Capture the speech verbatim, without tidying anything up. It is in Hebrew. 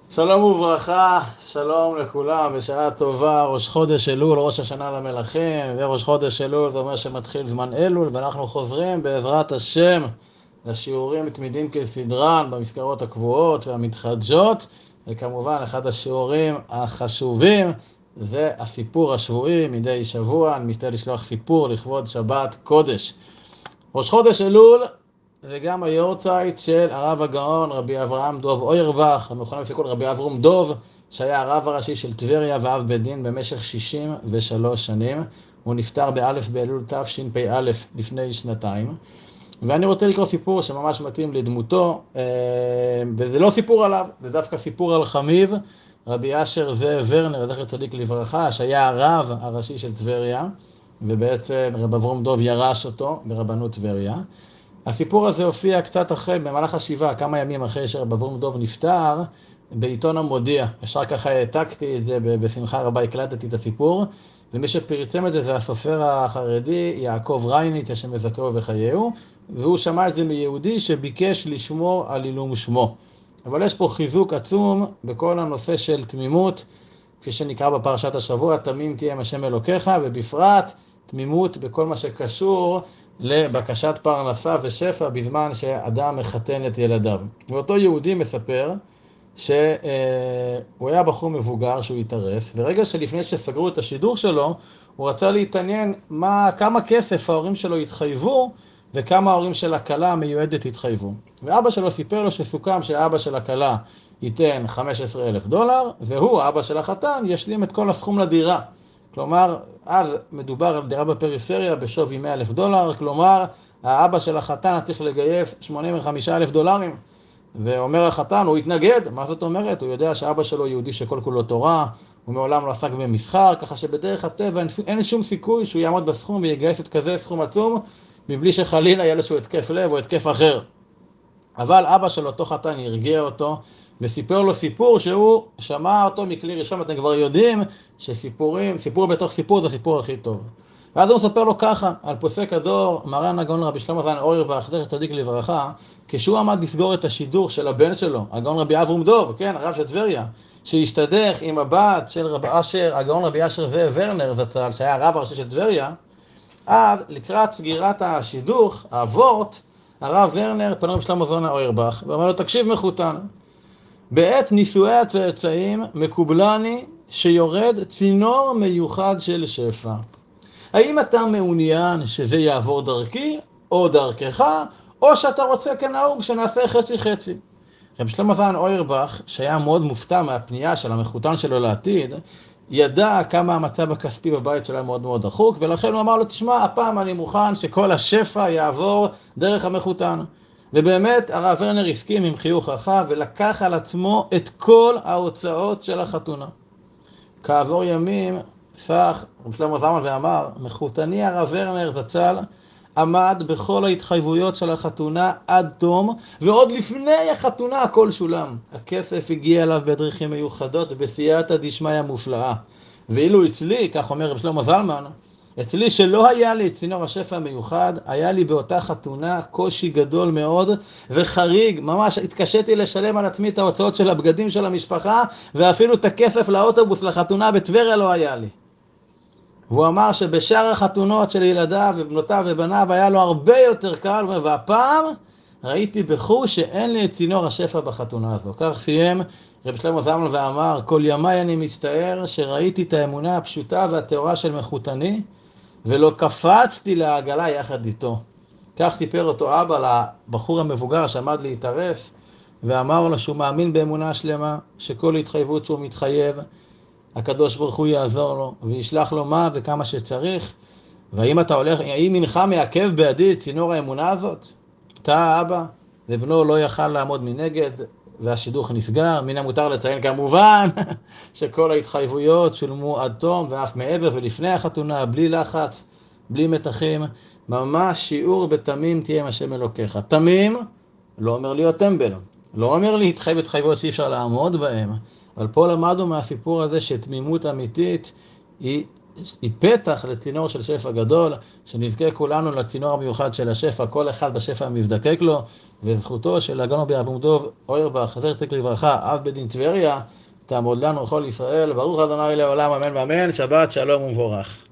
שלום וברכה, שלום לכולם, בשעה טובה, ראש חודש אלול, ראש השנה למלכים, וראש חודש אלול זה אומר שמתחיל זמן אלול, ואנחנו חוזרים בעזרת השם לשיעורים מתמידים כסדרן במסגרות הקבועות והמתחדשות, וכמובן אחד השיעורים החשובים זה הסיפור השבועי מדי שבוע. אני משתדל לשלוח סיפור לכבוד שבת קודש. ראש חודש אלול זה גם היורצייט של הרב הגאון רבי אברהם דוב אוירבך, המכונה בפי כל רבי אברום דוב, שהיה הרב הראשי של טבריה ואב בית דין במשך שישים ושלוש שנים. הוא נפטר באלף באלול תשפ"א לפני שנתיים. ואני רוצה לקרוא סיפור שממש מתאים לדמותו, וזה לא סיפור עליו, זה דווקא סיפור על חמיב, רבי אשר זאב ורנר, זכר צדיק לברכה, שהיה הרב הראשי של טבריה, ובעצם רב אברום דוב ירש אותו ברבנות טבריה. הסיפור הזה הופיע קצת אחרי, במהלך השבעה, כמה ימים אחרי שרב אברום דוב נפטר, בעיתון המודיע. ישר ככה העתקתי את זה, בשמחה רבה הקלטתי את הסיפור, ומי שפרצם את זה זה הסופר החרדי יעקב רייניץ, השם יזכהו וחייהו, והוא שמע את זה מיהודי שביקש לשמור על עילום שמו. אבל יש פה חיזוק עצום בכל הנושא של תמימות, כפי שנקרא בפרשת השבוע, תמים תהיה עם השם אלוקיך, ובפרט תמימות בכל מה שקשור לבקשת פרנסה ושפע בזמן שאדם מחתן את ילדיו. ואותו יהודי מספר שהוא היה בחור מבוגר שהוא התארס, ורגע שלפני שסגרו את השידור שלו, הוא רצה להתעניין מה, כמה כסף ההורים שלו התחייבו, וכמה ההורים של הכלה המיועדת התחייבו. ואבא שלו סיפר לו שסוכם שאבא של הכלה ייתן חמישה עשר אלף דולר, והוא, האבא של החתן, ישלים את כל הסכום לדירה. כלומר, אז מדובר על דירה בפריפריה בשווי מאה אלף דולר, כלומר, האבא של החתן צריך לגייס שמונים וחמישה אלף דולרים. ואומר החתן, הוא התנגד. מה זאת אומרת? הוא יודע שאבא שלו יהודי שכל כולו תורה, הוא מעולם לא עסק במסחר, ככה שבדרך הטבע אין שום סיכוי שהוא יעמוד בסכום ויגייס את כזה סכום עצום, מבלי שחלילה יהיה לו התקף לב או התקף אחר. אבל אבא של אותו חתן הרגיע אותו, וסיפר לו סיפור שהוא שמע אותו מכלי ראשון. אתם כבר יודעים שסיפורים, סיפור בתוך סיפור זה הסיפור הכי טוב. ואז הוא מספר לו ככה, על פוסק הדור, מרן הגאון רבי שלמה זלמן אוירבך, זכר צדיק לברכה, כשהוא עמד לסגור את השידור של הבן שלו, הגאון רבי אברום דוב, כן, הרב של טבריה, שהשתדך עם הבת של רבי אשר, הגאון רבי אשר זאב ורנר זצ"ל, שהיה הרב הראשי של טבריה, אז לקראת סגירת השידוך, האבורט, הרב ורנר פנה רבי שלמה זלמן אוירבך, ואמר לו, תקשיב מחותן, בעת נישואי הצאצאים מקובלני שיורד צינור מיוחד של שפע. האם אתה מעוניין שזה יעבור דרכי או דרכך, או שאתה רוצה כנהוג שנעשה חצי חצי? רבי שלמה זלמן אוירבך, שהיה מאוד מופתע מהפנייה של המחותן שלו לעתיד, ידע כמה המצב הכספי בבית שלו מאוד מאוד דחוק, ולכן הוא אמר לו, תשמע, הפעם אני מוכן שכל השפע יעבור דרך המחותן. ובאמת הרב ורנר הסכים עם חיוך רחב ולקח על עצמו את כל ההוצאות של החתונה. כעבור ימים סך רבי שלמה זלמן ואמר, מחותני הרב ורנר זצ"ל עמד בכל ההתחייבויות של החתונה עד תום, ועוד לפני החתונה הכל שולם. הכסף הגיע אליו בדרכים מיוחדות בסייעתא דשמיא מופלאה. ואילו אצלי, כך אומר רבי שלמה זלמן, אצלי שלא היה לי צינור השפע המיוחד, היה לי באותה חתונה קושי גדול מאוד וחריג, ממש התקשיתי לשלם על עצמי את ההוצאות של הבגדים של המשפחה, ואפילו את הכסף לאוטובוס לחתונה בטבריה לא היה לי. והוא אמר שבשאר החתונות של ילדיו ובנותיו ובניו היה לו הרבה יותר קל, והפעם ראיתי בחוש שאין לי את צינור השפע בחתונה הזו. כך סיים רבי שלמה זלמן ואמר, כל ימיי אני מצטער שראיתי את האמונה הפשוטה והטהורה של מחותני, ולא קפצתי לעגלה יחד איתו. כך סיפר אותו אבא לבחור המבוגר שעמד להתארס, ואמר לו שהוא מאמין באמונה שלמה, שכל התחייבות שהוא מתחייב, הקדוש ברוך הוא יעזור לו, וישלח לו מה וכמה שצריך. והאם אתה הולך, האם מנך מעכב בידי את צינור האמונה הזאת? אתה אבא, ובנו לא יכל לעמוד מנגד, והשידוך נסגר. מן המותר לציין כמובן שכל ההתחייבויות שולמו עד תום ואף מעבר ולפני החתונה, בלי לחץ, בלי מתחים, ממש שיעור בתמים תהיה עם השם אלוקיך. תמים לא אומר להיות טמבל, לא אומר להתחייב התחייבויות שאי אפשר לעמוד בהם, אבל פה למדנו מהסיפור הזה שתמימות אמיתית היא היא פתח לצינור של שפע גדול, שנזכה כולנו לצינור המיוחד של השפע, כל אחד בשפע המזדקק לו, וזכותו של הגאון רבי אברהם דוב אוירבך, זכר צדיק לברכה, אב בית דין טבריה, תעמוד לנו כל ישראל, ברוך ה' לעולם, אמן ואמן, שבת שלום ומבורך.